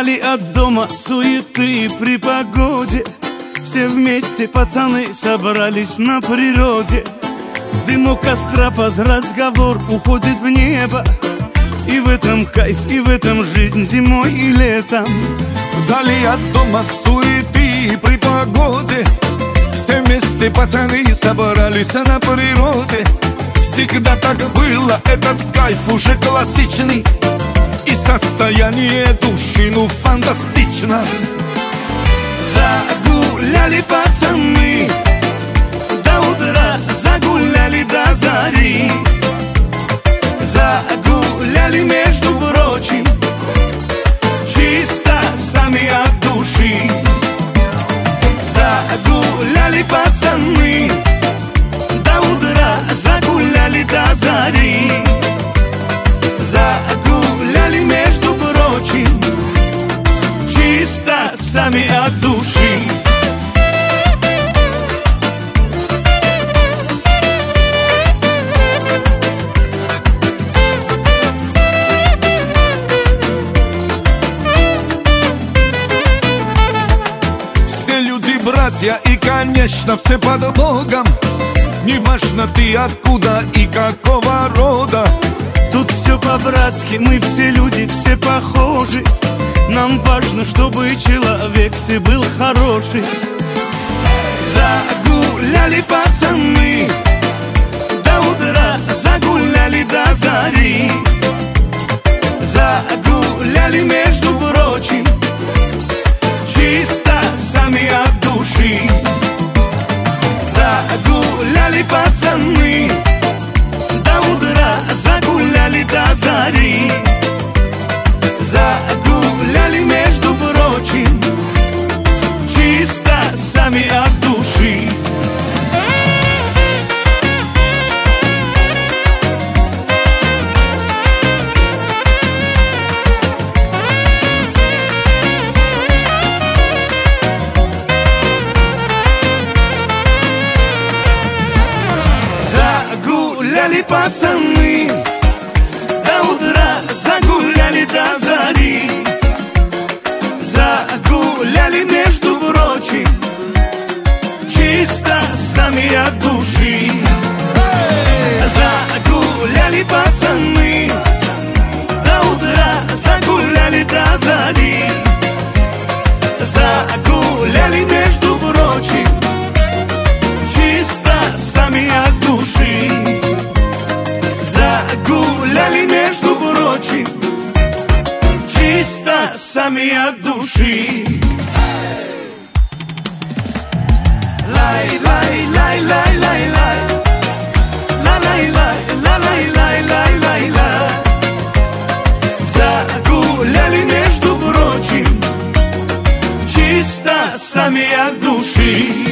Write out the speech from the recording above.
Вдали от дома суеты при погоде, все вместе пацаны собрались на природе. Дымок костра под разговор уходит в небо, и в этом кайф, и в этом жизнь зимой и летом. Вдали от дома суеты при погоде, все вместе пацаны собрались на природе. Всегда так было, этот кайф уже классичный, и состояние души, ну, фантастично. Загуляли пацаны до утра, загуляли до зари. Загуляли, между прочим, чисто сами от души. Загуляли пацаны до утра, загуляли до зари. Загуляли, между прочим, чисто сами от души. Все люди братья и, конечно, все под Богом. Неважно ты откуда и какого рода. Тут все по-братски, мы все люди, все похожи. Нам важно, чтобы человек ты был хороший. Загуляли пацаны до утра, загуляли до зари. Загуляли, между прочим, чисто сами от души. Загуляли пацаны до утра, загуляли до зари. Загуляли, между прочим, чисто сами от души. Загуляли пацаны до утра, загуляли до зари. Загуляли, между прочим, чисто сами от души. Загуляли пацаны до утра, загуляли до зари. Загуляли, между прочим, чисто сами от души. Загуляли, между прочим, чисто сами от души. Лай, лай, лай, лай, лай, лай. Ла, лай, лай, ла, лай, лай, лай, лай, лай. Загуляли, между прочим, чисто сами от души.